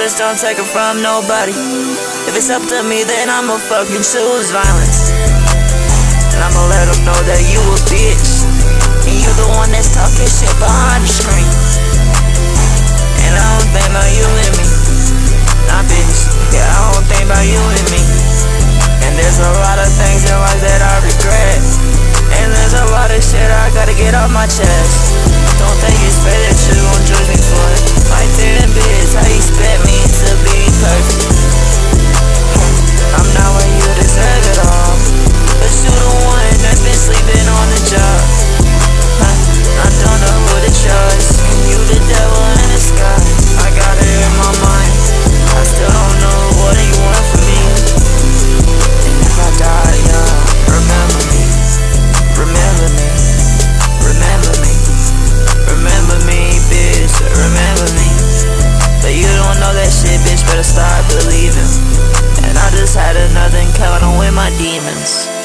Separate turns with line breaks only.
just don't take it from nobody. If it's up to me, then I'ma fucking choose violence. And I'ma let them know that you a bitch, and you the one that's talking shit behind the screen. And I don't think about you and me. Nah, bitch, yeah, I don't think about you and me. And there's a lot of things in life that I regret, and there's a lot of shit I gotta get off my chest. Don't think it's fair that you gon' judge me for it. Like, damn, bitch, how you expect me to be perfect? I'm not where you deserve it all, but you the one that's been sleeping on the job. I don't know who to trust, and you the devil in the sky. I got it in my mind, I still don't know what you want from me. And if I die young, remember me, remember me, remember me, remember me, bitch, remember me. But you don't know that shit, bitch, better start believing. And I just had another encounter with my demons.